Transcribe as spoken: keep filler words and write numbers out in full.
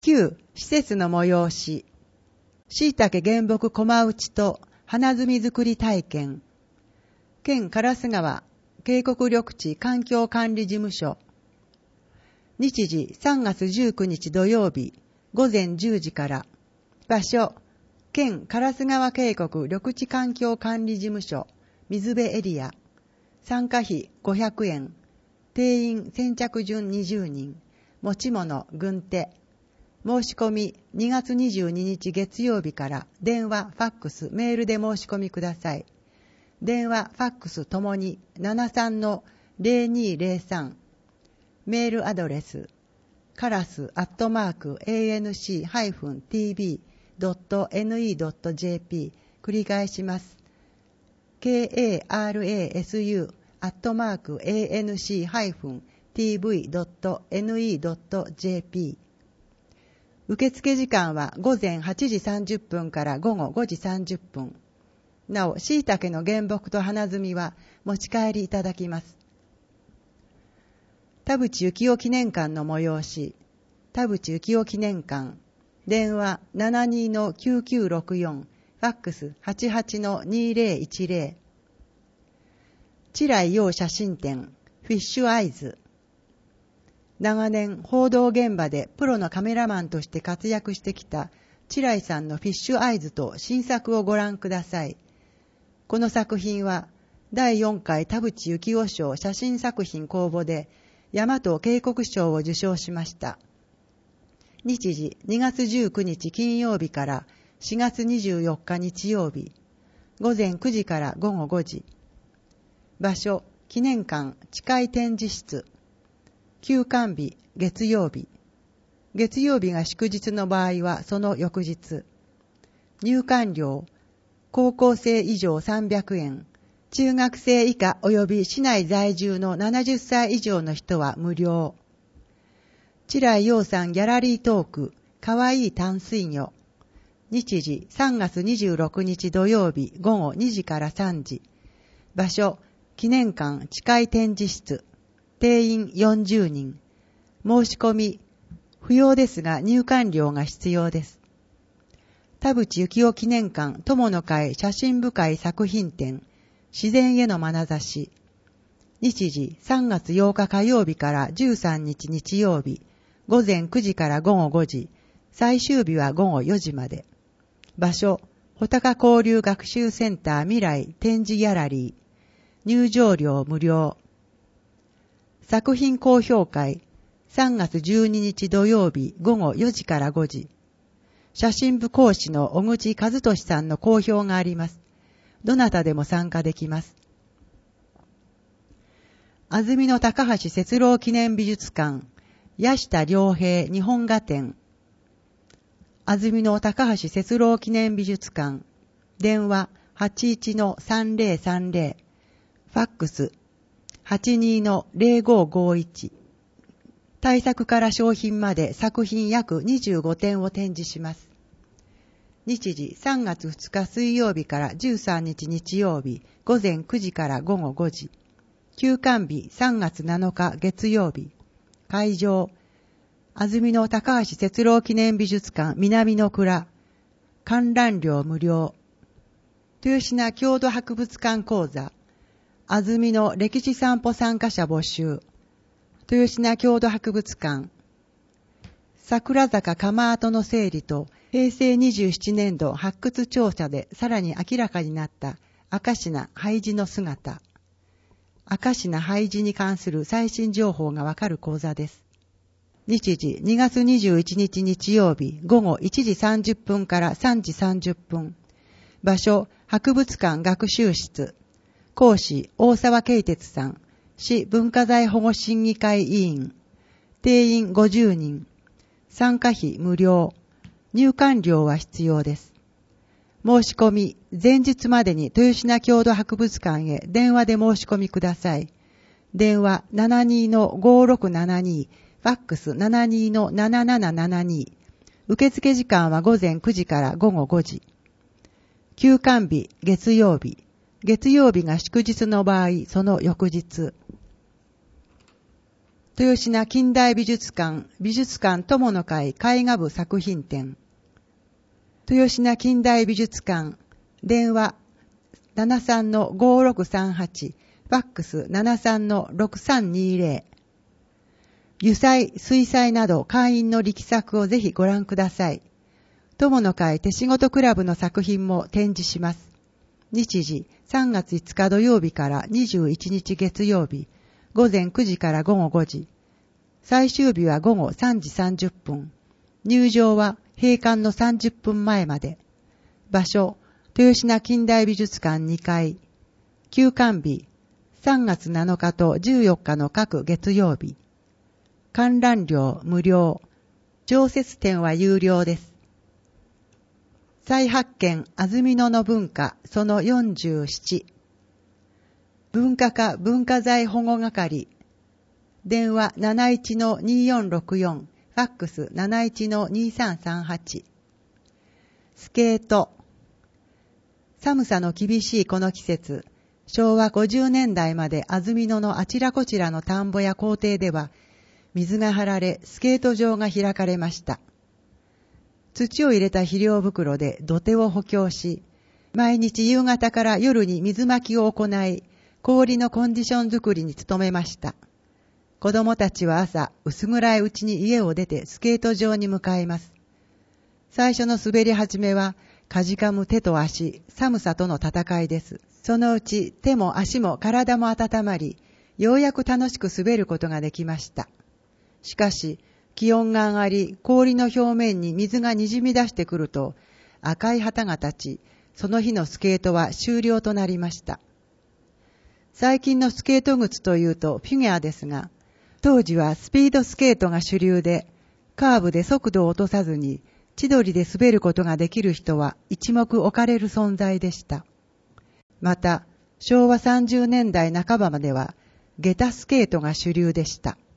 きゅう施設の催し、椎茸原木駒打ちと花摘み作り体験、県烏川渓谷緑地環境管理事務所、日時さんがつじゅうくにち土曜日午前じゅうじから、場所、県烏川渓谷緑地環境管理事務所、水辺エリア、参加費ごひゃくえん、定員先着順にじゅうにん、持ち物軍手、申し込みにがつにじゅうににち月曜日から電話、ファックス、メールで申し込みください。電話、ファックスともにななさんのぜろにぜろさん、メールアドレス、カラスアットマーク エーエヌシー ティービー ドット エヌイー ドット ジェーピー 繰り返します。ケーエーアールエーエスユー アットマーク エーエヌシー ティーブイ ドット エヌイー ドット ジェーピー。受付時間は午前はちじさんじゅっぷんから午後ごじさんじゅっぷん。なお、椎茸の原木と花摘みは持ち帰りいただきます。田淵幸雄記念館の催し、田淵幸雄記念館、電話 ななにのきゅうきゅうろくよん、ファックス はちはちのにぜろいちぜろ。チライ陽写真展、フィッシュアイズ。長年報道現場でプロのカメラマンとして活躍してきたチライさんのフィッシュアイズと新作をご覧ください。この作品はだいよんかい田淵幸雄賞写真作品公募で大和渓谷賞を受賞しました。日時にがつじゅうくにち金曜日からしがつにじゅうよっか日曜日、午前くじから午後ごじ。場所、記念館地下展示室。休館日、月曜日。月曜日が祝日の場合はその翌日。入館料、高校生以上さんびゃくえん、中学生以下及び市内在住のななじゅっさい以上の人は無料。チライ陽さんギャラリートーク、かわいい淡水魚。日時さんがつにじゅうろくにち土曜日午後にじからさんじ。場所、記念館地下展示室。定員よんじゅうにん。申し込み、不要ですが入館料が必要です。田淵幸雄記念館友の会写真深い作品展、自然への眼差し。日時さんがつようか火曜日からじゅうさんにち日曜日、午前くじから午後ごじ、最終日は午後よじまで。場所、穂高交流学習センター未来展示ギャラリー。入場料無料。作品高評会、さんがつじゅうににち土曜日午後よじからごじ。写真部講師の小口和俊さんの講評があります。どなたでも参加できます。安曇野高橋節郎記念美術館、八下良平日本画展。安曇野高橋節郎記念美術館、電話 はちいちのさんぜろさんぜろ、ファックスはちにのぜろごごいち。大作から商品まで作品約にじゅうごてんを展示します。日時さんがつふつか水曜日からじゅうさんにち日曜日午前くじから午後ごじ。休館日さんがつなのか月曜日。会場、安曇野高橋節郎記念美術館南の蔵。観覧料無料。豊品郷土博物館講座。安曇野歴史散歩参加者募集。豊品郷土博物館。桜坂鎌跡の整理とへいせいにじゅうななねんど発掘調査でさらに明らかになった明科廃寺の姿。明科廃寺に関する最新情報がわかる講座です。日時にがつにじゅういちにち日曜日午後いちじさんじゅっぷんからさんじさんじゅっぷん。場所、博物館学習室。講師、大沢慶哲さん。市文化財保護審議会委員。定員ごじゅうにん。参加費無料。入館料は必要です。申し込み、前日までに豊品郷土博物館へ電話で申し込みください。電話 ななにのごろくななに、ファックス ななにのななななななに。受付時間は午前くじから午後ごじ。休館日、月曜日。月曜日が祝日の場合、その翌日。 豊品近代美術館美術館友の会絵画部作品展。豊品近代美術館電話 ななさんのごろくさんはち ファックス ななさんのろくさんにぜろ。油彩、水彩など会員の力作をぜひご覧ください。友の会手仕事クラブの作品も展示します。日時さんがついつか土曜日からにじゅういちにち月曜日、午前くじから午後ごじ。最終日は午後さんじさんじゅっぷん。入場は閉館のさんじゅっぷんまえまで。場所、豊品近代美術館にかい。休館日、さんがつなのかとじゅうよっかの各月曜日。観覧料無料。常設展は有料です。再発見安曇野の文化そのよんじゅうなな。文化課文化財保護係。電話 なないちのによんろくよん。ファックス なないちのにさんさんはち。スケート。寒さの厳しいこの季節、しょうわごじゅうねんだいまで安曇野のあちらこちらの田んぼや校庭では、水が張られスケート場が開かれました。土を入れた肥料袋で土手を補強し、毎日夕方から夜に水まきを行い、氷のコンディション作りに努めました。子供たちは朝、薄暗いうちに家を出てスケート場に向かいます。最初の滑り始めは、かじかむ手と足、寒さとの戦いです。そのうち手も足も体も温まり、ようやく楽しく滑ることができました。しかし、気温が上がり、氷の表面に水がにじみ出してくると、赤い旗が立ち、その日のスケートは終了となりました。最近のスケート靴というとフィギュアですが、当時はスピードスケートが主流で、カーブで速度を落とさずに、千鳥で滑ることができる人は一目置かれる存在でした。また、しょうわさんじゅうねんだいなかばまでは、下駄スケートが主流でした。